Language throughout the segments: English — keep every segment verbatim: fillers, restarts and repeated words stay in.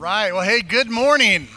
right. Well, hey, good morning.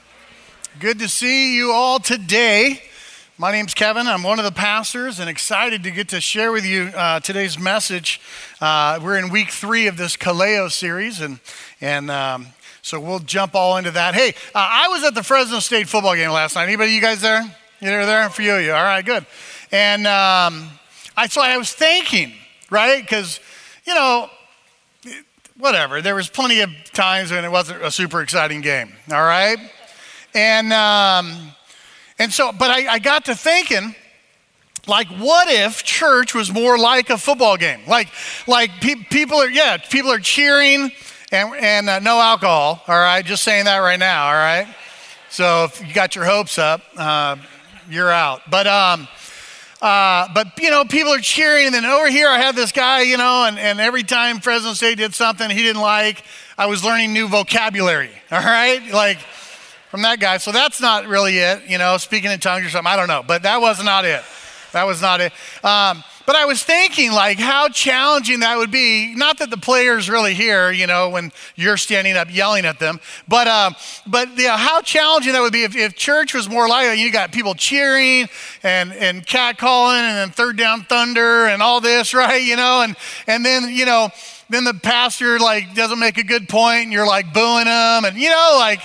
Good to see you all today. My name's Kevin. I'm one of the pastors and excited to get to share with you uh, today's message. Uh, we're in week three of this Kaleo series, and and um, so we'll jump all into that. Hey, uh, I was at the Fresno State football game last night. Anybody, you guys there? You were there? For you, you. All right, good. And um, I so I was thinking, right, because you know. Whatever, there was plenty of times when it wasn't a super exciting game, all right? And um, and so, but I, I got to thinking, like, what if church was more like a football game? Like, like pe- people are, yeah, people are cheering and, and uh, no alcohol, all right? Just saying that right now, all right? So if you got your hopes up, uh, you're out. But, um, Uh, but, you know, people are cheering, and then over here I had this guy, you know, and, and every time Fresno State did something he didn't like, I was learning new vocabulary, all right, like from that guy. So that's not really it, you know, speaking in tongues or something, I don't know, but that was not it. That was not it. Um, but I was thinking, like, how challenging that would be. Not that the players really hear, you know, when you're standing up yelling at them, but um, but you know, how challenging that would be if, if church was more like that. You got people cheering and and catcalling and then third down thunder and all this, right? You know, and and then you know, then the pastor like doesn't make a good point, and you're like booing them, and you know, like.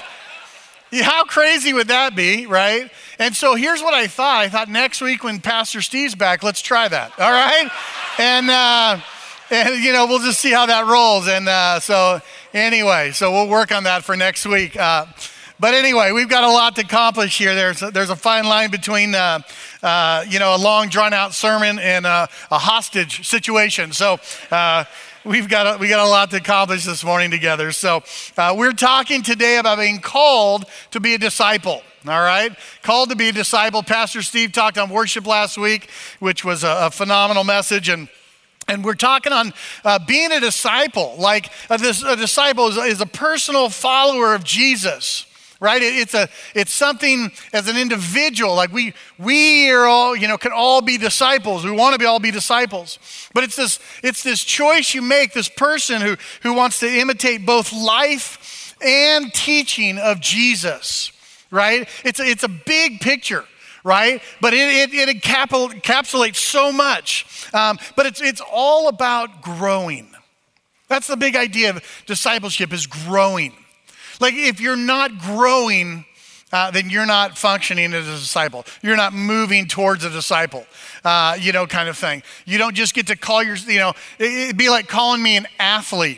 How crazy would that be, right? And so here's what I thought. I thought next week when Pastor Steve's back, let's try that, all right? And, uh, and you know, we'll just see how that rolls. And uh, so anyway, so we'll work on that for next week. Uh, but anyway, we've got a lot to accomplish here. There's a, there's a fine line between, uh, uh, you know, a long drawn-out sermon and uh, a hostage situation. So uh We've got a, we got a lot to accomplish this morning together. So uh, we're talking today about being called to be a disciple. All right, called to be a disciple. Pastor Steve talked on worship last week, which was a, a phenomenal message, and and we're talking on uh, being a disciple. Like a, a disciple is, is a personal follower of Jesus. Right? It's a it's something as an individual, like we we are all, you know, can all be disciples. We want to be all be disciples. But it's this it's this choice you make, this person who who wants to imitate both life and teaching of Jesus. Right? It's a, it's a big picture. Right? But it it, it encapsulates so much. Um, but it's it's all about growing. That's the big idea of discipleship, is growing. Like if you're not growing, uh, then you're not functioning as a disciple. You're not moving towards a disciple, uh, you know, kind of thing. You don't just get to call your, you know, it'd be like calling me an athlete,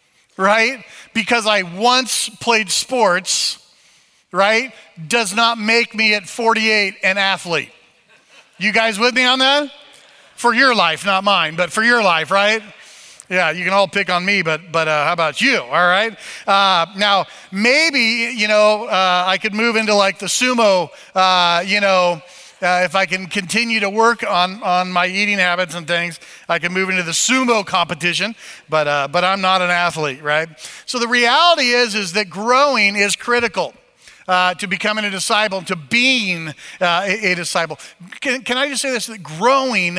right? Because I once played sports, right, does not make me at forty-eight an athlete. You guys with me on that? For your life, not mine, but for your life, right? Yeah, you can all pick on me, but but uh, how about you, all right? Uh, now, maybe, you know, uh, I could move into like the sumo, uh, you know, uh, if I can continue to work on, on my eating habits and things, I can move into the sumo competition, but uh, but I'm not an athlete, right? So the reality is, is that growing is critical uh, to becoming a disciple, to being uh, a, a disciple. Can, can I just say this, that growing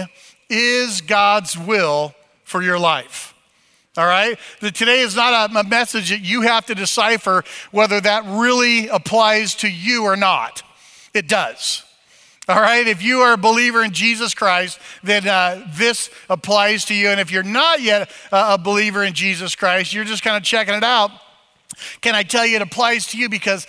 is God's will for your life, all right? That today is not a, a message that you have to decipher whether that really applies to you or not. It does, all right? If you are a believer in Jesus Christ, then uh, this applies to you. And if you're not yet a, a believer in Jesus Christ, you're just kind of checking it out. Can I tell you it applies to you because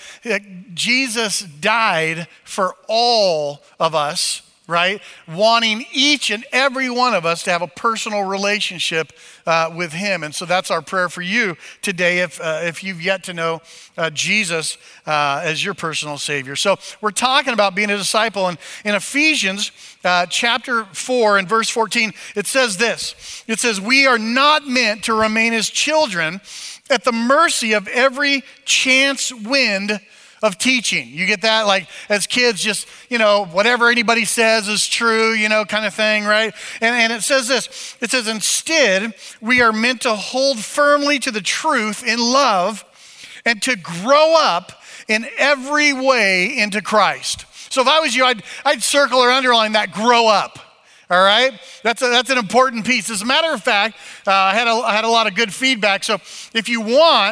Jesus died for all of us, right? Wanting each and every one of us to have a personal relationship uh, with him. And so that's our prayer for you today if uh, if you've yet to know uh, Jesus uh, as your personal Savior. So we're talking about being a disciple. And in Ephesians uh, chapter four and verse fourteen, it says this. It says, we are not meant to remain as children at the mercy of every chance wind of teaching. You get that? Like as kids, just, you know, whatever anybody says is true, you know, kind of thing, right? And, and it says this, it says, instead, we are meant to hold firmly to the truth in love and to grow up in every way into Christ. So if I was you, I'd, I'd circle or underline that grow up. All right, that's a, that's an important piece. As a matter of fact, uh, I had a, I had a lot of good feedback. So if you want,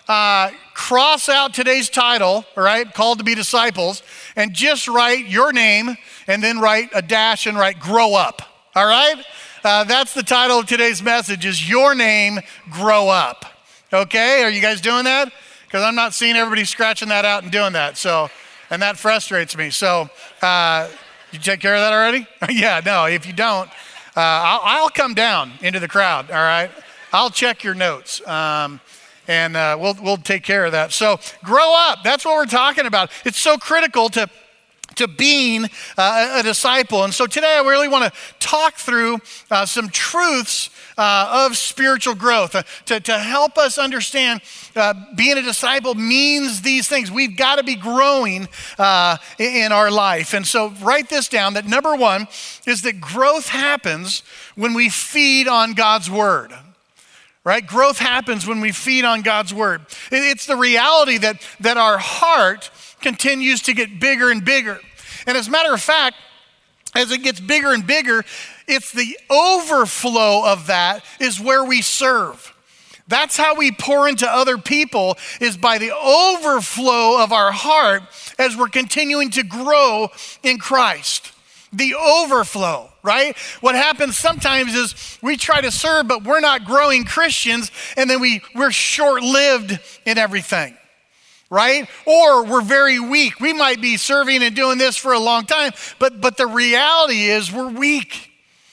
uh, cross out today's title, all right, called to be disciples, and just write your name and then write a dash and write grow up, all right? Uh, that's the title of today's message is your name, grow up. Okay, are you guys doing that? Because I'm not seeing everybody scratching that out and doing that, so, and that frustrates me. So, uh, you take care of that already? Yeah, no, if you don't, uh, I'll, I'll come down into the crowd, all right? I'll check your notes, um, and uh, we'll we'll take care of that. So grow up, that's what we're talking about. It's so critical to, to being uh, a disciple. And so today I really want to talk through uh, some truths uh, of spiritual growth uh, to, to help us understand uh, being a disciple means these things. We've got to be growing uh, in our life. And so write this down, that number one is that growth happens when we feed on God's word. Right? Growth happens when we feed on God's word. It's the reality that, that our heart continues to get bigger and bigger. And as a matter of fact, as it gets bigger and bigger, it's the overflow of that is where we serve. That's how we pour into other people, is by the overflow of our heart as we're continuing to grow in Christ. The overflow, right? What happens sometimes is we try to serve, but we're not growing Christians, and then we, we're short-lived in everything, right? Or we're very weak. We might be serving and doing this for a long time, but, but the reality is we're weak,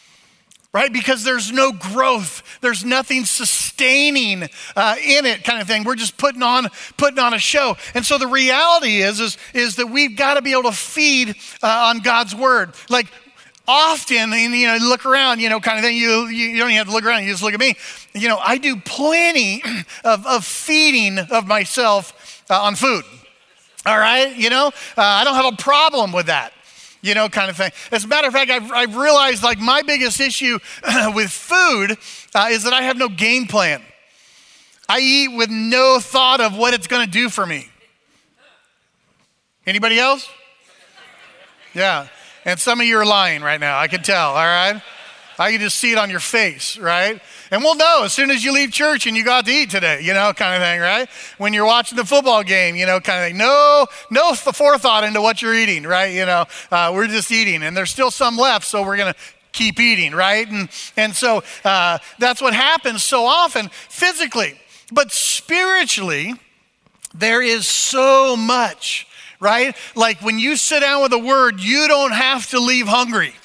right? Because there's no growth. There's nothing sustaining uh, in it, kind of thing. We're just putting on putting on a show. And so the reality is, is, is that we've got to be able to feed uh, on God's word. Like often, and, you know, look around, you know, kind of thing. You, you, you don't even have to look around. You just look at me. You know, I do plenty of, of feeding of myself uh, on food. All right? You know, uh, I don't have a problem with that. You know, kind of thing. As a matter of fact, I've, I've realized like my biggest issue with food uh, is that I have no game plan. I eat with no thought of what it's going to do for me. Anybody else? Yeah. And some of you are lying right now. I can tell, all right? I can just see it on your face, right? And we'll know as soon as you leave church and you got to eat today, you know, kind of thing, right? When you're watching the football game, you know, kind of thing. No, no forethought into what you're eating, right? You know, uh, we're just eating, and there's still some left, so we're going to keep eating, right? And, and so uh, that's what happens so often physically. But spiritually, there is so much, right? Like when you sit down with a word, you don't have to leave hungry.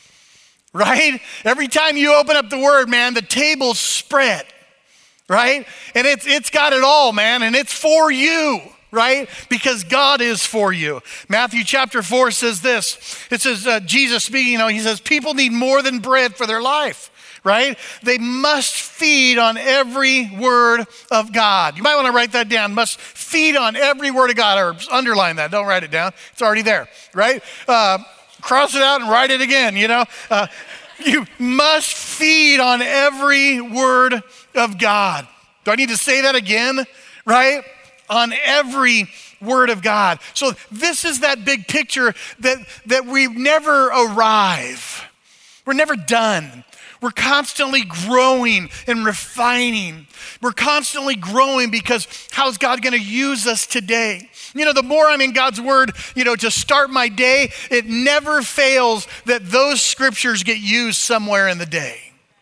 Right? Every time you open up the word, man, the table's spread, right? And it's it's got it all, man, and it's for you, right? Because God is for you. Matthew chapter four says this. It says, uh, Jesus speaking, you know, he says, people need more than bread for their life, right? They must feed on every word of God. You might want to write that down. Must feed on every word of God, or underline that. Don't write it down. It's already there, right? Uh, Cross it out and write it again, you know. Uh, you must feed on every word of God. Do I need to say that again? Right? On every word of God. So this is that big picture that, that we never arrive. We're never done. We're constantly growing and refining. We're constantly growing because how's God going to use us today? You know, the more I'm in God's word, you know, to start my day, it never fails that those scriptures get used somewhere in the day,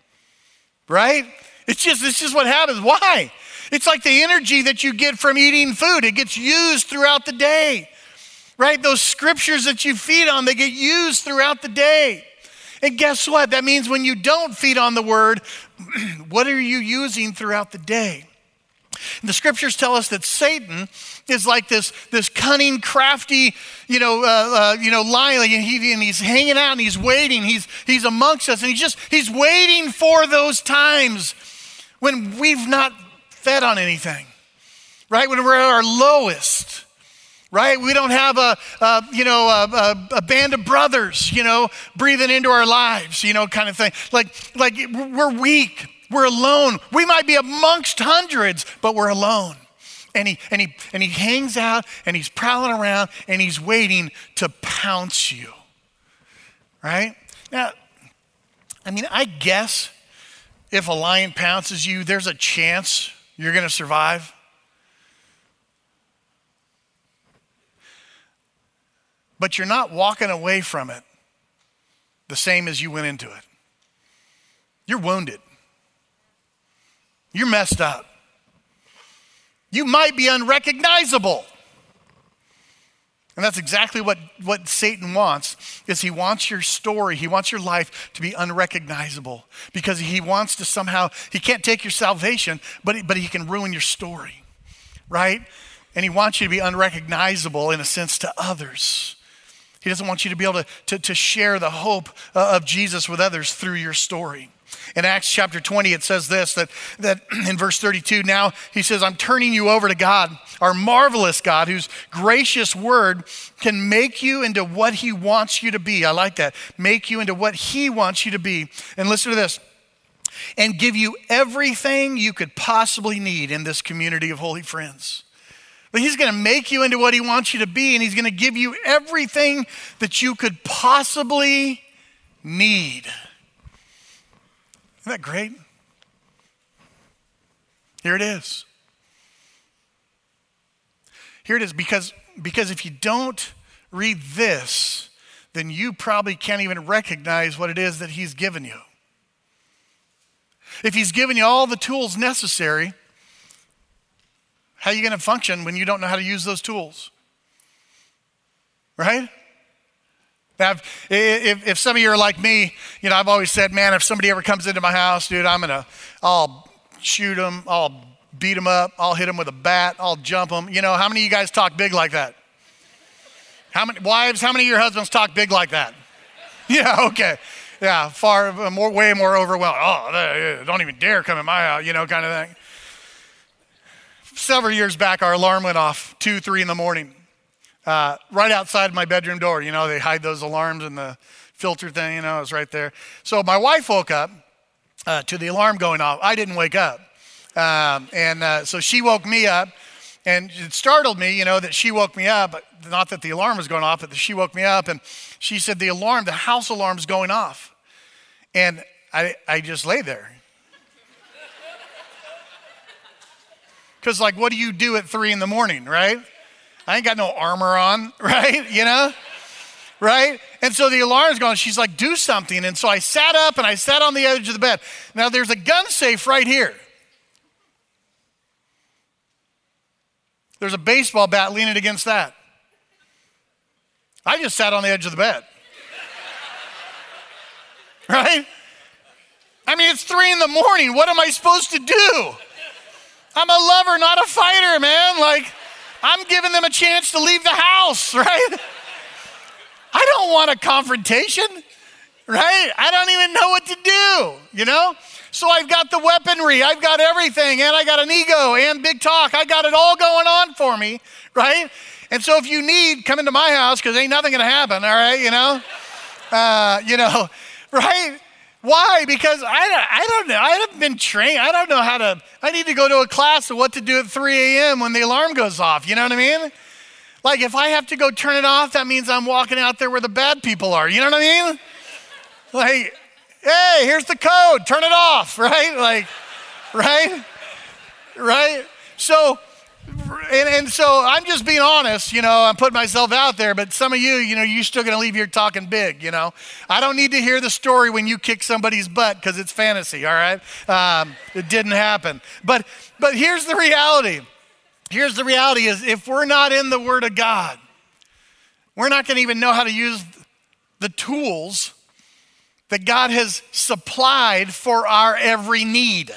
right? It's just, it's just what happens. Why? It's like the energy that you get from eating food. It gets used throughout the day, right? Those scriptures that you feed on, they get used throughout the day. And guess what? That means when you don't feed on the word, what are you using throughout the day? The scriptures tell us that Satan is like this, this cunning, crafty, you know, uh, uh, you know, lion, and, he, and he's hanging out and he's waiting. He's he's amongst us, and he's just he's waiting for those times when we've not fed on anything, right? When we're at our lowest, right? We don't have a, a you know a, a, a band of brothers, you know, breathing into our lives, you know, kind of thing. Like like we're weak. We're alone. We might be amongst hundreds, but we're alone. And he and he and he hangs out and he's prowling around and he's waiting to pounce you. Right? Now, I mean, I guess if a lion pounces you, there's a chance you're going to survive. but you're not walking away from it the same as you went into it. You're wounded. You're messed up. You might be unrecognizable. And that's exactly what, what Satan wants, is he wants your story, he wants your life to be unrecognizable, because he wants to somehow, he can't take your salvation, but, but he can ruin your story, right? And he wants you to be unrecognizable in a sense to others. He doesn't want you to be able to, to, to share the hope uh, of Jesus with others through your story. In Acts chapter twenty, it says this, that, that in verse thirty-two, now he says, I'm turning you over to God, our marvelous God, whose gracious word can make you into what he wants you to be. I like that. Make you into what he wants you to be. And listen to this. And give you everything you could possibly need in this community of holy friends. But he's going to make you into what he wants you to be, and he's going to give you everything that you could possibly need. Isn't that great? Here it is. Here it is, because, because if you don't read this, then you probably can't even recognize what it is that he's given you. If he's given you all the tools necessary, how are you going to function when you don't know how to use those tools? Right? Now, if, if, if some of you are like me, you know, I've always said, man, if somebody ever comes into my house, dude, I'm going to, I'll shoot them, I'll beat them up, I'll hit them with a bat, I'll jump them. You know, how many of you guys talk big like that? How many wives, how many of your husbands talk big like that? Yeah, okay. Yeah, far more, way more overwhelmed. Oh, don't even dare come in my house, you know, kind of thing. Several years back, our alarm went off two, three in the morning. Uh, right outside my bedroom door. You know, they hide those alarms in the filter thing, you know, it was right there. So my wife woke up uh, to the alarm going off. I didn't wake up. Um, and uh, so she woke me up, and it startled me, you know, that she woke me up, but not that the alarm was going off, but that she woke me up, and she said, the alarm, the house alarm is going off. And I, I just lay there. Because like, what do you do at three in the morning, right? I ain't got no armor on, right? You know, right? And so the alarm's going, she's like, do something. And so I sat up and I sat on the edge of the bed. Now there's a gun safe right here. There's a baseball bat leaning against that. I just sat on the edge of the bed. Right? I mean, it's three in the morning. What am I supposed to do? I'm a lover, not a fighter, man. Like, I'm giving them a chance to leave the house, right? I don't want a confrontation, right? I don't even know what to do, you know? So I've got the weaponry, I've got everything, and I got an ego and big talk. I got it all going on for me, right? And so if you need, come into my house, because ain't nothing gonna happen, all right, you know? Uh, you know, right? Why? Because I, I don't know. I haven't been trained. I don't know how to, I need to go to a class of what to do at three a.m. when the alarm goes off. You know what I mean? Like if I have to go turn it off, that means I'm walking out there where the bad people are. You know what I mean? Like, hey, here's the code. Turn it off, right? Like, right? Right? So, And, and so I'm just being honest, you know, I'm putting myself out there, but some of you, you know, you're still going to leave here talking big, you know. I don't need to hear the story when you kick somebody's butt because it's fantasy, all right? Um, it didn't happen. But but here's the reality. Here's the reality is if we're not in the Word of God, we're not going to even know how to use the tools that God has supplied for our every need.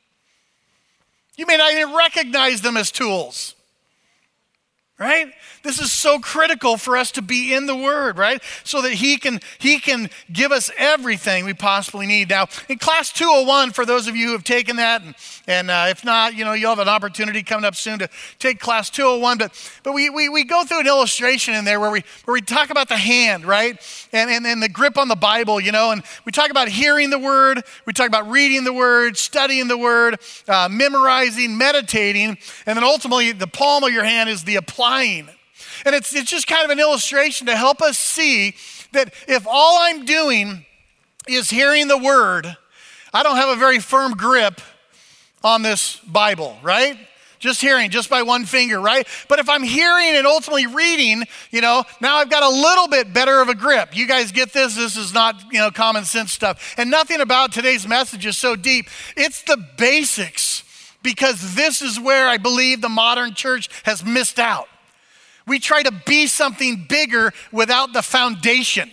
You may not even recognize them as tools, right? This is so critical for us to be in the Word, right? So that he can, he can give us everything we possibly need. Now, in class two oh one, for those of you who have taken that, and, and uh, if not, you know, you'll have an opportunity coming up soon to take class two oh one, but, but we, we, we go through an illustration in there where we, where we talk about the hand, right? And, and, and the grip on the Bible, you know, and we talk about hearing the Word, we talk about reading the Word, studying the Word, uh, memorizing, meditating, and then ultimately the palm of your hand is the applying. And it's, it's just kind of an illustration to help us see that if all I'm doing is hearing the Word, I don't have a very firm grip on this Bible, right? just hearing, just by one finger, right? But if I'm hearing and ultimately reading, you know, now I've got a little bit better of a grip. You guys get this? This is not, you know, common sense stuff. And nothing about today's message is so deep. It's the basics, because this is where I believe the modern church has missed out. We try to be something bigger without the foundation,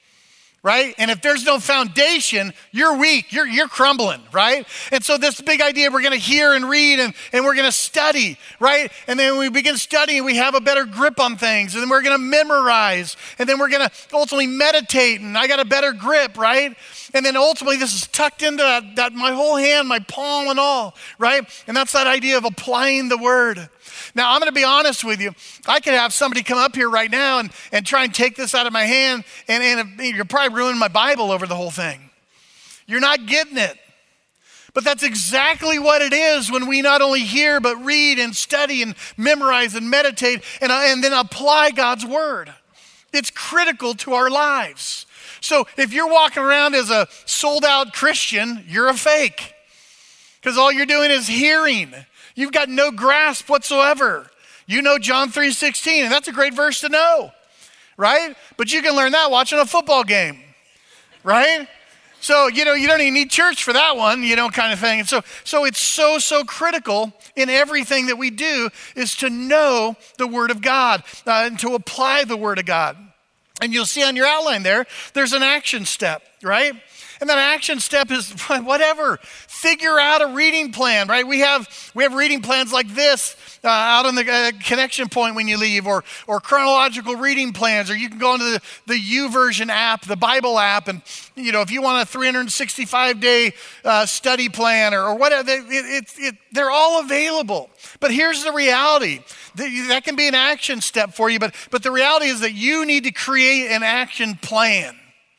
right? And if there's no foundation, you're weak, you're, you're crumbling, right? And so this big idea, we're gonna hear and read and, and we're gonna study, right? And then when we begin studying, we have a better grip on things, and then we're gonna memorize, and then we're gonna ultimately meditate, and I got a better grip, right? And then ultimately this is tucked into that, that my whole hand, my palm and all, right? And that's that idea of applying the word. Now, I'm going to be honest with you. I could have somebody come up here right now and, and try and take this out of my hand, and, and you're probably ruining my Bible over the whole thing. You're not getting it. But that's exactly what it is when we not only hear, but read and study and memorize and meditate and, uh, and then apply God's word. It's critical to our lives. So if you're walking around as a sold out Christian, you're a fake, because all you're doing is hearing. You've got no grasp whatsoever. You know John three sixteen, and that's a great verse to know, right? But you can learn that watching a football game, right? So, you know, you don't even need church for that one, you know, kind of thing. And so, so it's so, so critical in everything that we do is to know the Word of God uh, and to apply the Word of God. And you'll see on your outline there, there's an action step, right? And that action step is whatever. Figure out a reading plan, right? We have we have reading plans like this uh, out on the uh, connection point when you leave, or or chronological reading plans, or you can go into the, the YouVersion app, the Bible app, and you know if you want a three hundred sixty-five day uh, study plan or, or whatever, it, it, it, they're all available. But here's the reality. That can be an action step for you, but but the reality is that you need to create an action plan.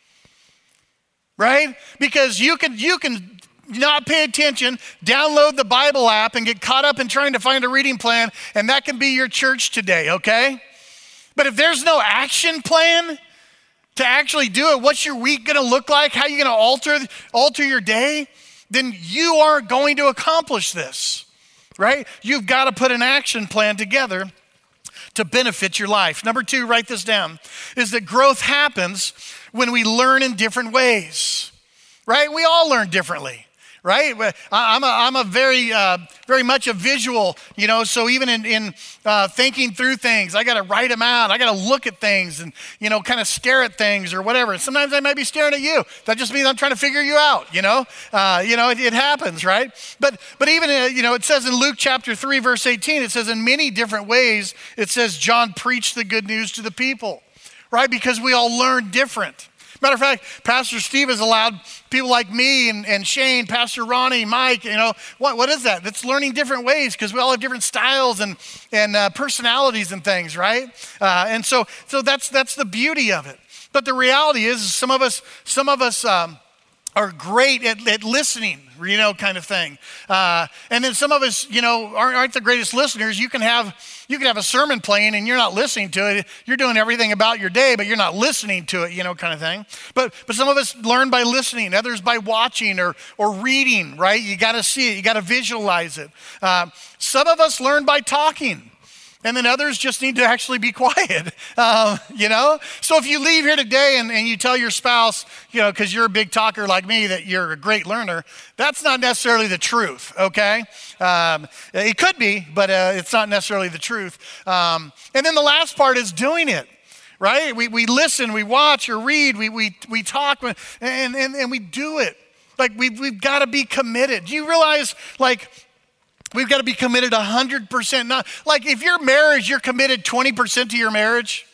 Right? Because you can you can not pay attention, download the Bible app and get caught up in trying to find a reading plan, and that can be your church today, okay? But if there's no action plan to actually do it, what's your week gonna look like? How are you gonna alter, alter your day? Then you aren't going to accomplish this, right? You've got to put an action plan together to benefit your life. Number two, write this down, is that growth happens when we learn in different ways, right? We all learn differently, right? I'm a, I'm a very, uh, very much a visual, you know, so even in, in uh, thinking through things, I got to write them out. I got to look at things and, you know, kind of stare at things or whatever. Sometimes I might be staring at you. That just means I'm trying to figure you out, you know? Uh, you know, it, it happens, right? But but even, uh, you know, it says in Luke chapter three, verse eighteen, it says in many different ways, it says John preached the good news to the people, right? Because we all learn different. Matter of fact, Pastor Steve has allowed people like me and, and Shane, Pastor Ronnie, Mike, you know, what, what is that? That's learning different ways, because we all have different styles and, and uh, personalities and things, right? Uh, and so so that's that's the beauty of it. But the reality is some of us, some of us um, are great at, at listening, you know, kind of thing. Uh, and then some of us, you know, aren't, aren't the greatest listeners. You can have you can have a sermon playing and you're not listening to it. You're doing everything about your day, but you're not listening to it, you know, kind of thing. But but some of us learn by listening, others by watching or or reading, right? You got to see it. You got to visualize it. Uh, some of us learn by talking. And then others just need to actually be quiet, um, you know? So if you leave here today and, and you tell your spouse, you know, because you're a big talker like me, that you're a great learner, that's not necessarily the truth, okay? Um, it could be, but uh, it's not necessarily the truth. Um, and then the last part is doing it, right? We we listen, we watch or read, we we we talk, and, and, and we do it. Like we've, we've got to be committed. Do you realize, like, we've got to be committed one hundred percent. Not, like if your marriage, you're committed twenty percent to your marriage.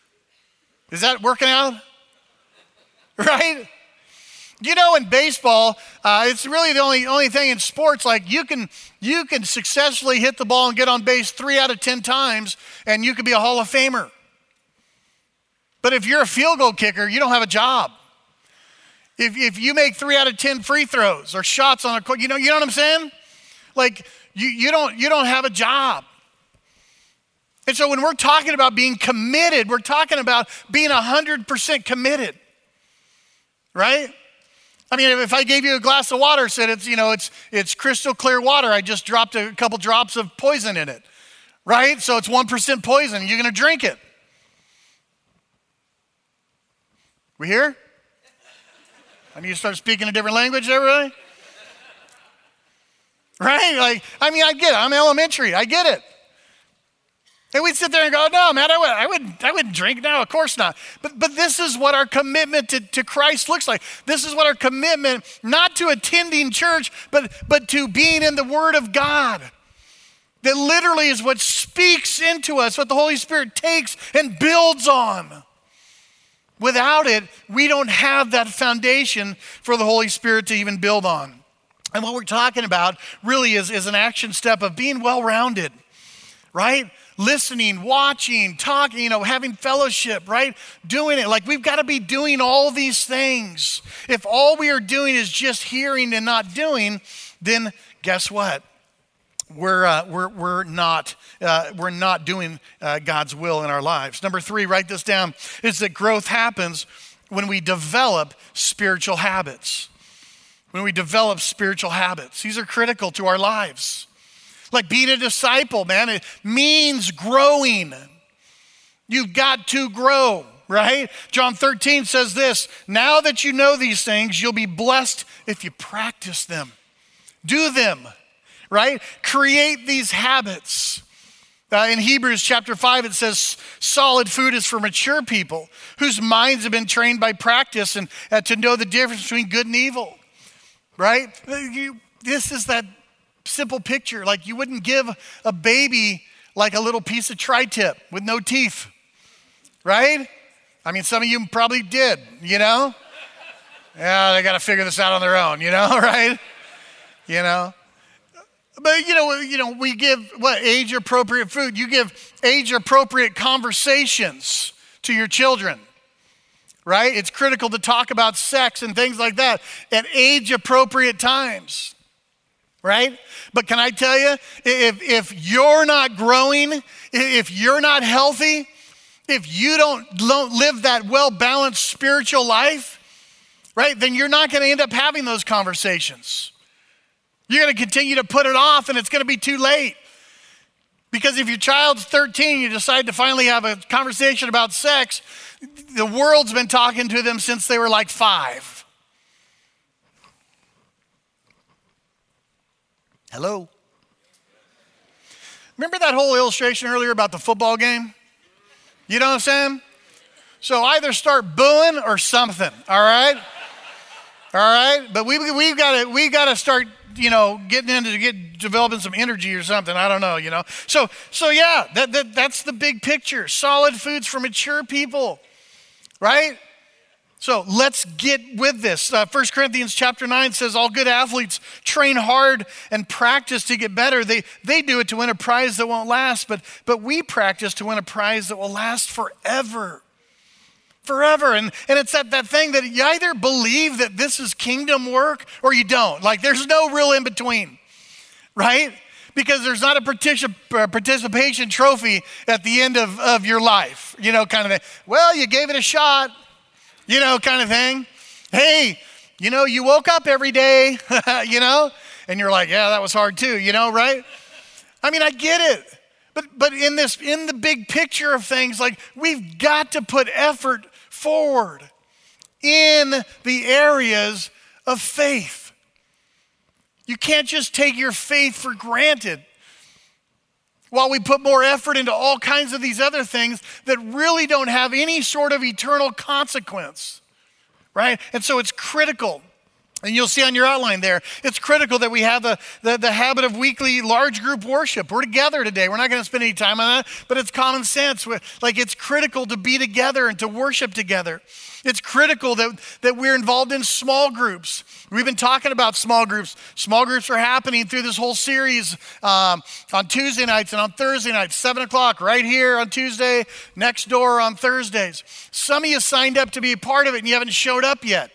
Is that working out? Right? You know, in baseball, uh, it's really the only only thing in sports, like you can you can successfully hit the ball and get on base three out of ten times, and you could be a Hall of Famer. But if you're a field goal kicker, you don't have a job. If if you make three out of ten free throws or shots on a court, you know, you know what I'm saying? Like, You, you don't you don't have a job. And so when we're talking about being committed, we're talking about being one hundred percent committed, right? I mean, if I gave you a glass of water, said it's, you know, it's it's crystal clear water, I just dropped a couple drops of poison in it, right? So it's one percent poison, you're gonna drink it. We here? I need to start speaking a different language, everybody? Right? Like, I mean, I get it, I'm elementary, I get it. And we'd sit there and go, no, man, I, would, I, wouldn't, I wouldn't drink. No, of course not. But, but this is what our commitment to, to Christ looks like. This is what our commitment, not to attending church, but, but to being in the Word of God. That literally is what speaks into us, what the Holy Spirit takes and builds on. Without it, we don't have that foundation for the Holy Spirit to even build on. And what we're talking about really is, is an action step of being well-rounded, right? Listening, watching, talking, you know, having fellowship, right? Doing it. Like we've got to be doing all these things. If all we are doing is just hearing and not doing, then guess what? We're uh, we're we're not uh, we're not doing uh, God's will in our lives. Number three, write this down, is that growth happens when we develop spiritual habits. When we develop spiritual habits. These are critical to our lives. Like being a disciple, man, it means growing. You've got to grow, right? John thirteen says this, now that you know these things, you'll be blessed if you practice them. Do them, right? Create these habits. Uh, in Hebrews chapter five, it says, solid food is for mature people whose minds have been trained by practice and uh, to know the difference between good and evil, right? You, this is that simple picture. Like you wouldn't give a baby like a little piece of tri-tip with no teeth, right? I mean, some of you probably did, you know? Yeah, they got to figure this out on their own, you know, right? You know? But, you know, you know, we give, what, age-appropriate food. You give age-appropriate conversations to your children, right? It's critical to talk about sex and things like that at age-appropriate times. Right? But can I tell you, if, if you're not growing, if you're not healthy, if you don't, don't live that well-balanced spiritual life, right, then you're not going to end up having those conversations. You're going to continue to put it off and it's going to be too late. Because if your child's thirteen, you decide to finally have a conversation about sex, the world's been talking to them since they were like five. Hello? Remember that whole illustration earlier about the football game? You know what I'm saying? So either start booing or something, all right? All right? But we, we've got to we got to start, you know, getting into get developing some energy or something. I don't know, you know. So so yeah, that, that that's the big picture. Solid foods for mature people, right? So let's get with this. Uh, First Corinthians chapter nine says all good athletes train hard and practice to get better. They they do it to win a prize that won't last, but, but we practice to win a prize that will last forever. Forever. And, and it's that, that thing that you either believe that this is kingdom work or you don't. Like there's no real in between, right? Because there's not a particip- participation trophy at the end of, of your life, you know, kind of thing. Well, you gave it a shot. You know, kind of thing. Hey, you know, you woke up every day, you know, and you're like, yeah, that was hard too, you know, right? I mean, I get it. But but in this, in the big picture of things, like we've got to put effort forward in the areas of faith. You can't just take your faith for granted while we put more effort into all kinds of these other things that really don't have any sort of eternal consequence, right? And so it's critical, and you'll see on your outline there, it's critical that we have the, the, the habit of weekly large group worship. We're together today. We're not going to spend any time on that, but it's common sense. Like it's critical to be together and to worship together. It's critical that, that we're involved in small groups. We've been talking about small groups. Small groups are happening through this whole series um, on Tuesday nights and on Thursday nights, seven o'clock right here on Tuesday, next door on Thursdays. Some of you signed up to be a part of it and you haven't showed up yet.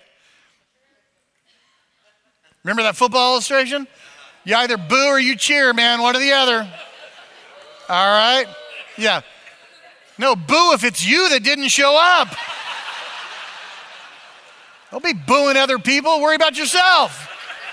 Remember that football illustration? You either boo or you cheer, man, one or the other. All right? Yeah. No, boo if it's you that didn't show up. Don't be booing other people. Worry about yourself.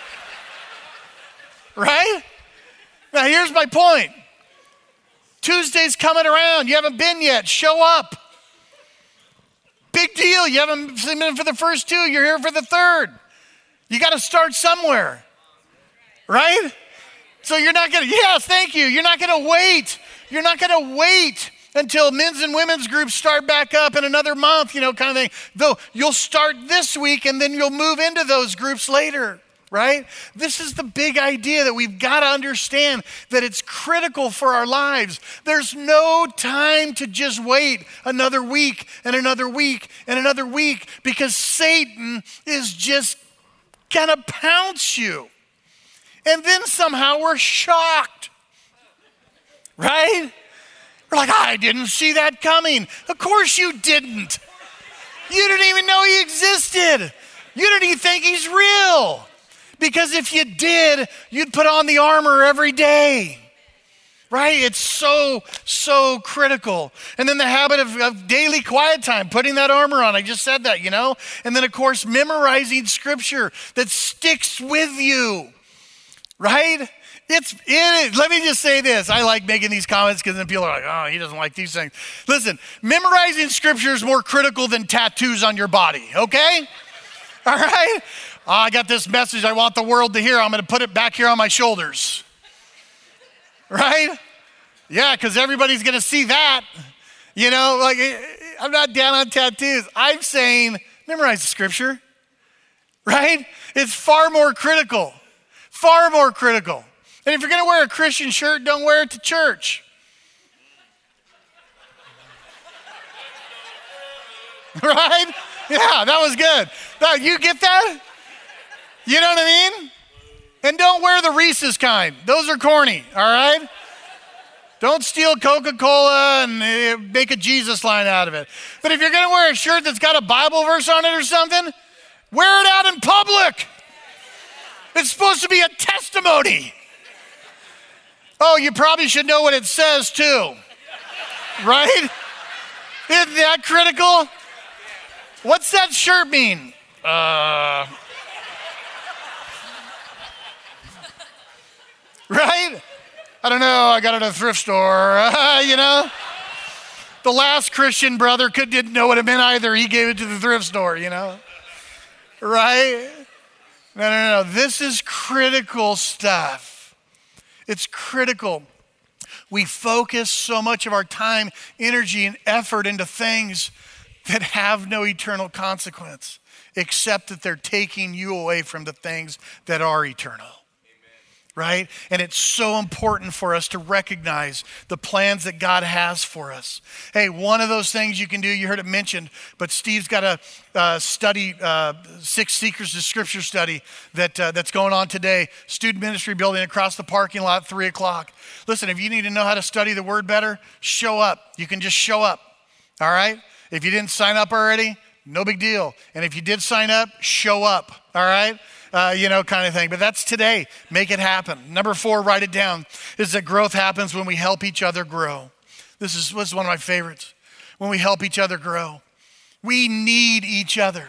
Right? Now, here's my point. Tuesday's coming around. You haven't been yet. Show up. Big deal. You haven't been in for the first two. You're here for the third. You got to start somewhere. Right? So you're not going to, yes, thank you. You're not going to wait. You're not going to wait until men's and women's groups start back up in another month, you know, kind of thing. Though you'll start this week and then you'll move into those groups later, right? This is the big idea that we've got to understand that it's critical for our lives. There's no time to just wait another week and another week and another week because Satan is just gonna pounce you. And then somehow we're shocked, right? We're like, I didn't see that coming. Of course you didn't. You didn't even know he existed. You didn't even think he's real. Because if you did, you'd put on the armor every day, right? It's so, so critical. And then the habit of, of daily quiet time, putting that armor on. I just said that, you know? And then, of course, memorizing scripture that sticks with you. Right? It's, it is. Let me just say this. I like making these comments because then people are like, oh, he doesn't like these things. Listen, memorizing scripture is more critical than tattoos on your body, okay? All right? Oh, I got this message I want the world to hear. I'm going to put it back here on my shoulders. Right? Yeah, because everybody's going to see that. You know, like, I'm not down on tattoos. I'm saying memorize the scripture. Right? It's far more critical. Far more critical. And if you're going to wear a Christian shirt, don't wear it to church. Right? Yeah, that was good. Now, you get that? You know what I mean? And don't wear the Reese's kind. Those are corny, all right? Don't steal Coca-Cola and make a Jesus line out of it. But if you're going to wear a shirt that's got a Bible verse on it or something, wear it out in public. It's supposed to be a testimony. Oh, you probably should know what it says too, right? Isn't that critical? What's that shirt mean? Uh, right? I don't know. I got it at a thrift store, uh, you know? The last Christian brother could, didn't know what it meant either. He gave it to the thrift store, you know? Right? No, no, no. This is critical stuff. It's critical. We focus so much of our time, energy, and effort into things that have no eternal consequence, except that they're taking you away from the things that are eternal. Right? And it's so important for us to recognize the plans that God has for us. Hey, one of those things you can do, you heard it mentioned, but Steve's got a uh, study, uh, Six Secrets to Scripture study that uh, that's going on today. Student ministry building across the parking lot, three o'clock. Listen, if you need to know how to study the word better, show up. You can just show up, all right? If you didn't sign up already, no big deal. And if you did sign up, show up, all right? Uh, you know, kind of thing. But that's today. Make it happen. Number four, write it down, is that growth happens when we help each other grow. This is, this is one of my favorites. When we help each other grow. We need each other.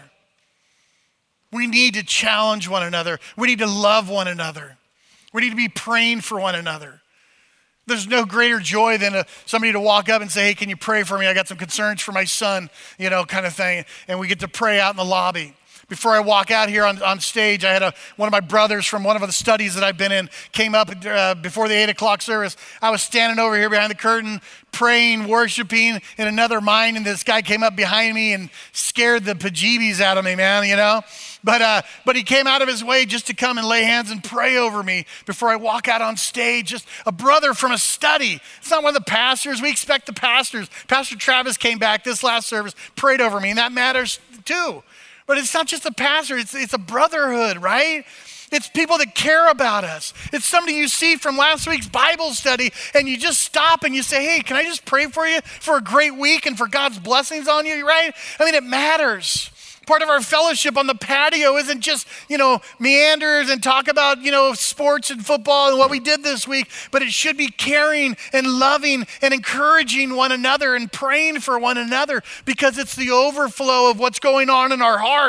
We need to challenge one another. We need to love one another. We need to be praying for one another. There's no greater joy than a, somebody to walk up and say, hey, can you pray for me? I got some concerns for my son, you know, kind of thing. And we get to pray out in the lobby. Before I walk out here on, on stage, I had a, one of my brothers from one of the studies that I've been in came up uh, before the eight o'clock service. I was standing over here behind the curtain, praying, worshiping in another mind, and this guy came up behind me and scared the bejeebies out of me, man, you know? But uh, but he came out of his way just to come and lay hands and pray over me before I walk out on stage. Just a brother from a study. It's not one of the pastors. We expect the pastors. Pastor Travis came back this last service, prayed over me, and that matters too. But it's not just a pastor, it's, it's a brotherhood, right? It's people that care about us. It's somebody you see from last week's Bible study and you just stop and you say, hey, can I just pray for you for a great week and for God's blessings on you, right? I mean, it matters. Part of our fellowship on the patio isn't just, you know, meanders and talk about, you know, sports and football and what we did this week, but it should be caring and loving and encouraging one another and praying for one another because it's the overflow of what's going on in our heart,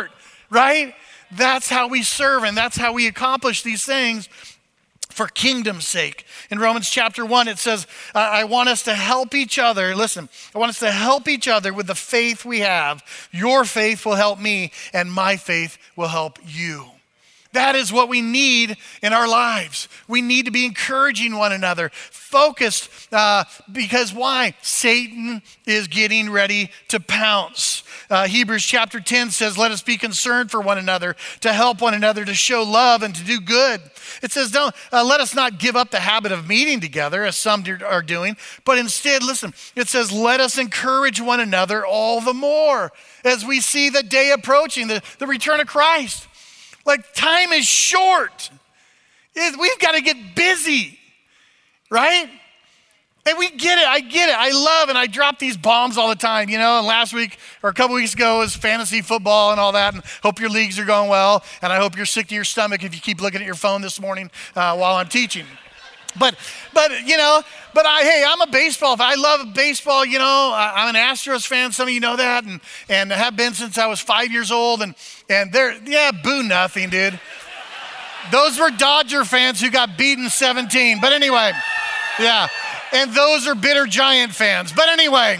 right? That's how we serve, and that's how we accomplish these things for kingdom's sake. In Romans chapter one, it says, I want us to help each other. Listen, I want us to help each other with the faith we have. Your faith will help me, and my faith will help you. That is what we need in our lives. We need to be encouraging one another, focused, uh, because why? Satan is getting ready to pounce. Uh, Hebrews chapter ten says, let us be concerned for one another, to help one another, to show love and to do good. It says, don't uh, let us not give up the habit of meeting together as some are doing, but instead, listen, it says, let us encourage one another all the more as we see the day approaching, the, the return of Christ. Like, time is short. It, we've got to get busy, right? And we get it. I get it. I love and I drop these bombs all the time, you know. And last week or a couple weeks ago was fantasy football and all that. And hope your leagues are going well. And I hope you're sick to your stomach if you keep looking at your phone this morning uh, while I'm teaching. But, but you know, but I, hey, I'm a baseball fan. I love baseball, you know. I, I'm an Astros fan. Some of you know that. And, and have been since I was five years old. And, and they're, yeah, boo nothing, dude. Those were Dodger fans who got beaten seventeen. But anyway, yeah. And those are bitter Giant fans. But anyway,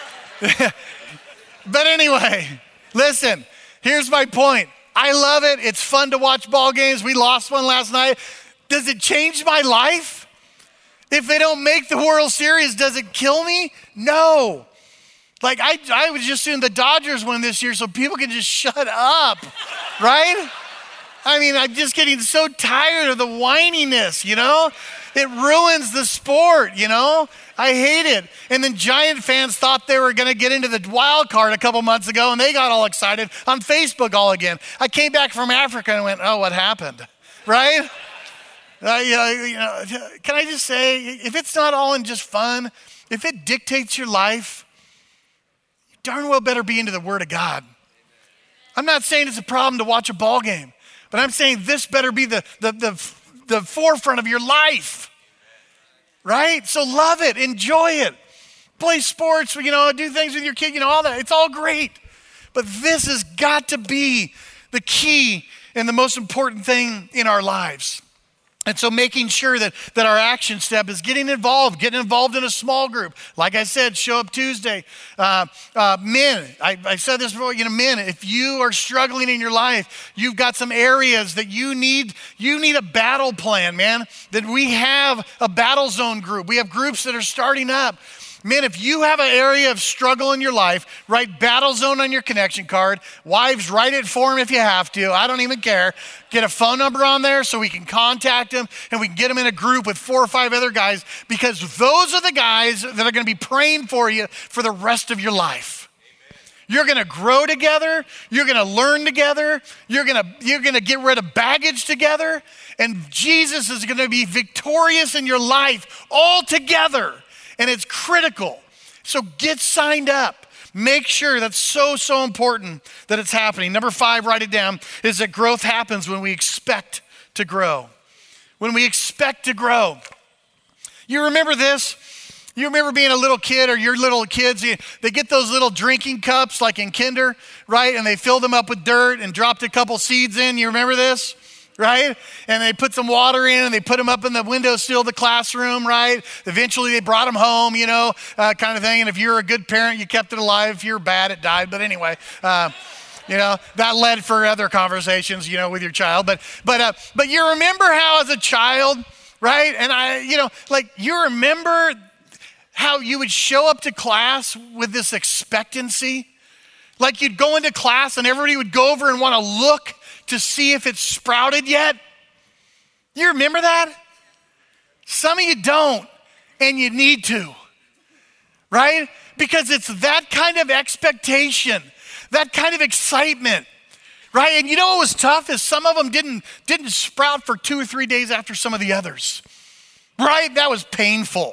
but anyway, listen, here's my point. I love it. It's fun to watch ball games. We lost one last night. Does it change my life? If they don't make the World Series, does it kill me? No. Like, I, I was just seeing the Dodgers win this year so people can just shut up, right? I mean, I'm just getting so tired of the whininess, you know? It ruins the sport, you know? I hate it. And then Giant fans thought they were going to get into the wild card a couple months ago, and they got all excited on Facebook all again. I came back from Africa and went, oh, what happened, right? Uh, you know, you know, can I just say, if it's not all in just fun, if it dictates your life, you darn well better be into the Word of God. I'm not saying it's a problem to watch a ball game, but I'm saying this better be the, the, the, the forefront of your life, right? So love it, enjoy it, play sports, you know, do things with your kid, you know, all that. It's all great, but this has got to be the key and the most important thing in our lives. And so making sure that, that our action step is getting involved, getting involved in a small group. Like I said, show up Tuesday. Uh, uh, men, I, I said this before, you know, men, if you are struggling in your life, you've got some areas that you need, you need a battle plan, man. That we have a battle zone group. We have groups that are starting up. Men, if you have an area of struggle in your life, write Battle Zone on your connection card. Wives, write it for them if you have to. I don't even care. Get a phone number on there so we can contact them and we can get them in a group with four or five other guys, because those are the guys that are going to be praying for you for the rest of your life. Amen. You're going to grow together. You're going to learn together. You're going to, you're going to get rid of baggage together. And Jesus is going to be victorious in your life all together. And it's critical. So get signed up. Make sure that's so, so important that it's happening. Number five, write it down, is that growth happens when we expect to grow. When we expect to grow. You remember this? You remember being a little kid, or your little kids, they get those little drinking cups like in kinder, right? And they fill them up with dirt and dropped a couple seeds in. You remember this? Right? And they put some water in and they put them up in the windowsill of the classroom, right? Eventually they brought them home, you know, uh, kind of thing. And if you're a good parent, you kept it alive. If you're bad, it died. But anyway, uh, you know, that led for other conversations, you know, with your child. But, but, uh, but you remember how as a child, right? And I, you know, like you remember how you would show up to class with this expectancy? Like you'd go into class and everybody would go over and want to look to see if it's sprouted yet. You remember that? Some of you don't, and you need to, right? Because it's that kind of expectation, that kind of excitement, right? And you know what was tough is some of them didn't, didn't sprout for two or three days after some of the others, right? That was painful,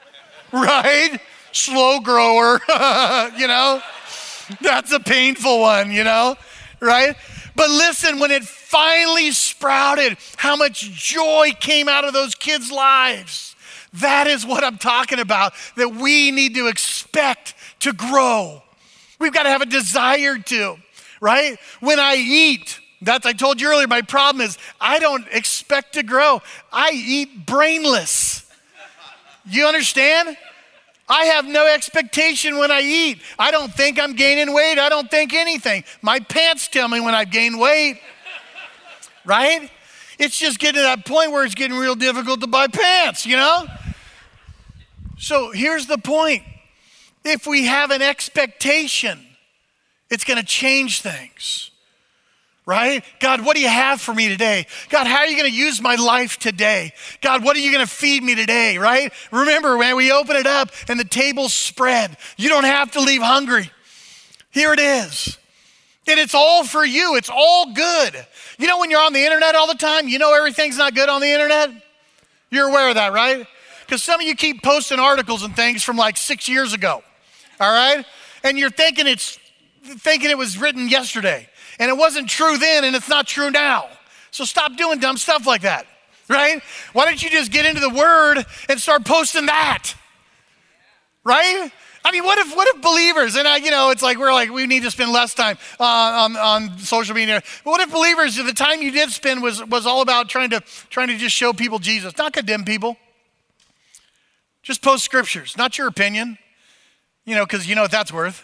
right? Slow grower, you know? That's a painful one, you know, right? But listen, when it finally sprouted, how much joy came out of those kids' lives. That is what I'm talking about, that we need to expect to grow. We've got to have a desire to, right? When I eat, that's, I told you earlier, my problem is I don't expect to grow. I eat brainless. You understand? I have no expectation when I eat. I don't think I'm gaining weight. I don't think anything. My pants tell me when I've gained weight, right? It's just getting to that point where it's getting real difficult to buy pants, you know? So here's the point. If we have an expectation, it's going to change things, right? God, what do you have for me today? God, how are you going to use my life today? God, what are you going to feed me today, right? Remember, when we open it up and the table's spread, you don't have to leave hungry. Here it is. And it's all for you. It's all good. You know when you're on the internet all the time, you know everything's not good on the internet? You're aware of that, right? Because some of you keep posting articles and things from like six years ago, all right? And you're thinking it's thinking it was written yesterday. And it wasn't true then, and it's not true now. So stop doing dumb stuff like that, right? Why don't you just get into the Word and start posting that, right? I mean, what if what if believers, and I, you know, it's like we're like, we need to spend less time uh, on, on social media. But what if believers, the time you did spend was, was all about trying to, trying to just show people Jesus, not condemn people. Just post scriptures, not your opinion, you know, because you know what that's worth,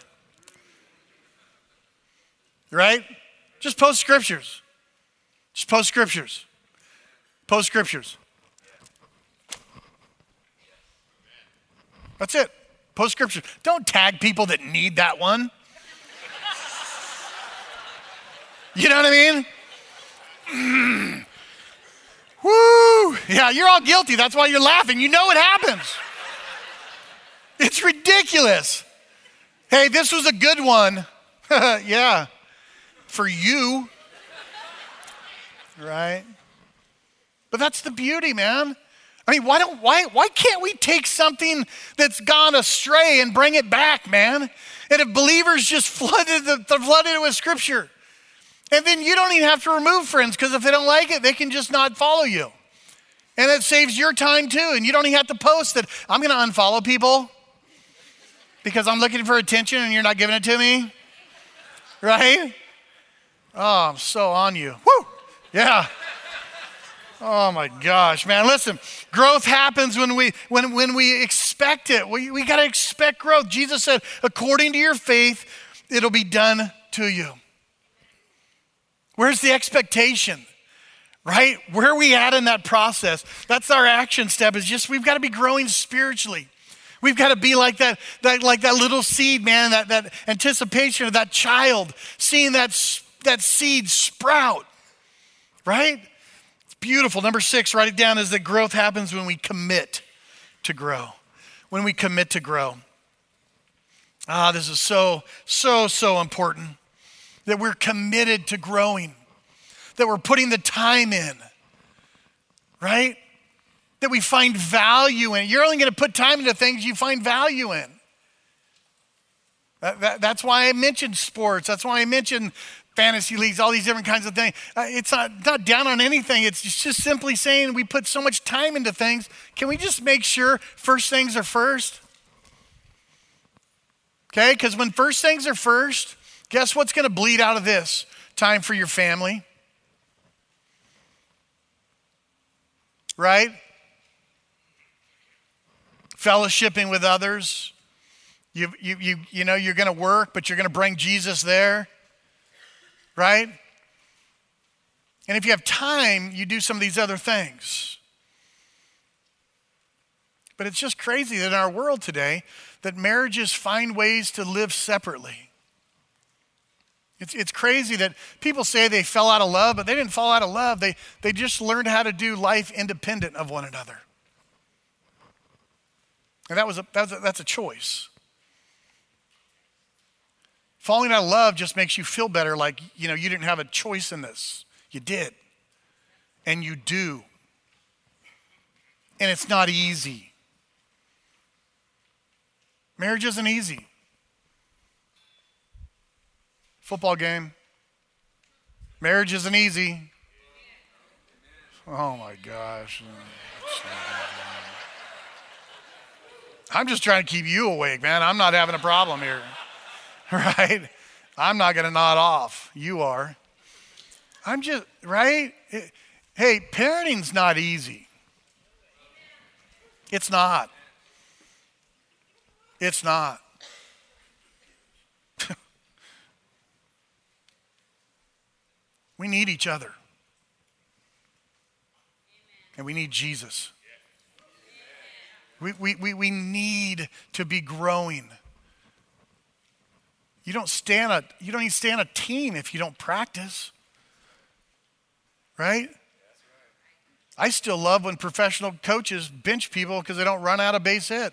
right? Just post scriptures. Just post scriptures. Post scriptures. That's it. Post scriptures. Don't tag people that need that one. You know what I mean? Mm. Woo! Yeah, you're all guilty. That's why you're laughing. You know it happens. It's ridiculous. Hey, this was a good one. Yeah. For you, right? But that's the beauty, man. I mean, why don't why why can't we take something that's gone astray and bring it back, man? And if believers just flooded the, the flooded it with scripture, and then you don't even have to remove friends because if they don't like it, they can just not follow you, and it saves your time too. And you don't even have to post that I'm going to unfollow people because I'm looking for attention and you're not giving it to me, right? Oh, I'm so on you. Woo! Yeah. Oh my gosh, man. Listen, growth happens when we when when we expect it. We we got to expect growth. Jesus said, according to your faith, it'll be done to you. Where's the expectation? Right? Where are we at in that process? That's our action step, is just we've got to be growing spiritually. We've got to be like that, that like that little seed, man, that, that anticipation of that child, seeing that that seed sprout, right? It's beautiful. Number six, write it down, is that growth happens when we commit to grow. When we commit to grow. Ah, this is so, so, so important, that we're committed to growing, that we're putting the time in, right? That we find value in. You're only going to put time into things you find value in. That, that, that's why I mentioned sports. That's why I mentioned fantasy leagues, all these different kinds of things. Uh, it's not, not down on anything. It's just, just simply saying we put so much time into things. Can we just make sure first things are first? Okay, because when first things are first, guess what's going to bleed out of this? Time for your family. Right? Fellowshipping with others. You, you, you, you know, you're going to work, but you're going to bring Jesus there. Right? And if you have time, you do some of these other things. But it's just crazy that in our world today, that marriages find ways to live separately. It's, it's crazy that people say they fell out of love, but they didn't fall out of love. They, they just learned how to do life independent of one another. And that was a, that's a, that's a choice. Falling out of love just makes you feel better, like, you know, you didn't have a choice in this. You did. And you do. And it's not easy. Marriage isn't easy. Football game. Marriage isn't easy. Oh my gosh. I'm just trying to keep you awake, man. I'm not having a problem here. Right? I'm not going to nod off. You are. I'm just, right? Hey, parenting's not easy. It's not. It's not. We need each other. And we need Jesus. We, we, we, we need to be growing. You don't stand a, you don't even stand a team if you don't practice. Right? I still love when professional coaches bench people because they don't run out of base hit.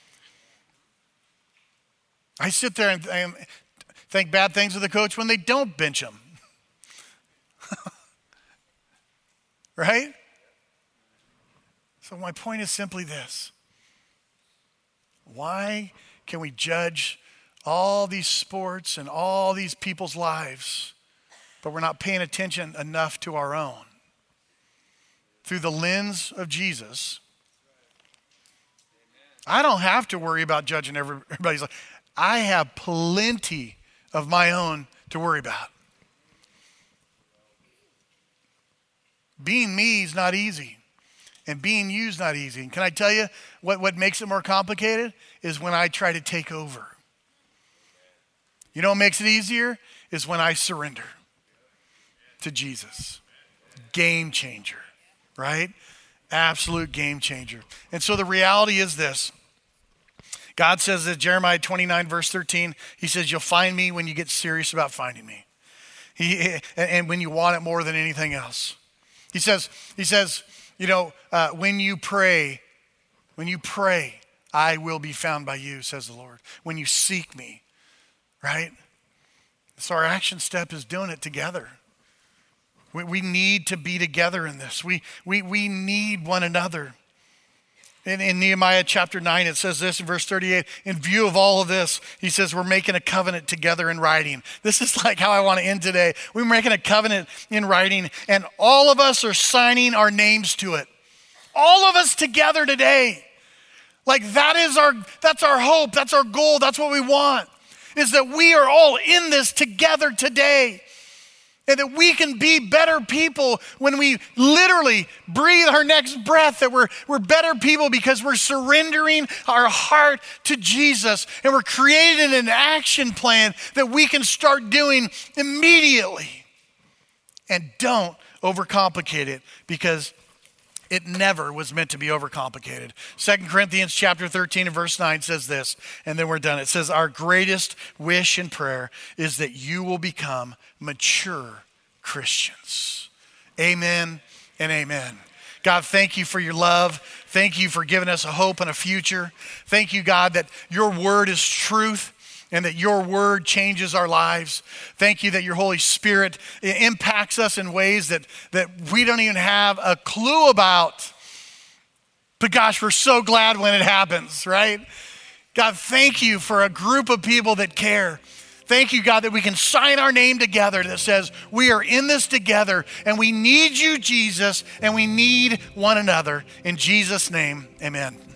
I sit there and, and think bad things of the coach when they don't bench them. Right? So my point is simply this. Why can we judge all these sports and all these people's lives, but we're not paying attention enough to our own? Through the lens of Jesus, I don't have to worry about judging everybody's life. I have plenty of my own to worry about. Being me is not easy. And being you is not easy. And can I tell you what, what makes it more complicated is when I try to take over. You know what makes it easier? Is when I surrender to Jesus. Game changer, right? Absolute game changer. And so the reality is this. God says that Jeremiah twenty-nine verse thirteen, he says, you'll find me when you get serious about finding me. He, and when you want it more than anything else. He says, he says, you know, uh, when you pray, when you pray, I will be found by you, says the Lord. When you seek me, right? So our action step is doing it together. We, we need to be together in this. We, we, we need one another. In, in Nehemiah chapter nine, it says this in verse thirty-eight, in view of all of this, he says, we're making a covenant together in writing. This is like how I want to end today. We're making a covenant in writing, and all of us are signing our names to it. All of us together today. Like that is our, that's our hope. That's our goal. That's what we want, is that we are all in this together today. And that we can be better people when we literally breathe our next breath, that we're, we're better people because we're surrendering our heart to Jesus, and we're creating an action plan that we can start doing immediately. And don't overcomplicate it, because it never was meant to be overcomplicated. Second Corinthians chapter thirteen and verse nine says this, and then we're done. It says, our greatest wish and prayer is that you will become mature Christians. Amen and amen. God, thank you for your love. Thank you for giving us a hope and a future. Thank you, God, that your word is truth, and that your word changes our lives. Thank you that your Holy Spirit impacts us in ways that, that we don't even have a clue about. But gosh, we're so glad when it happens, right? God, thank you for a group of people that care. Thank you, God, that we can sign our name together that says we are in this together, and we need you, Jesus, and we need one another. In Jesus' name, amen.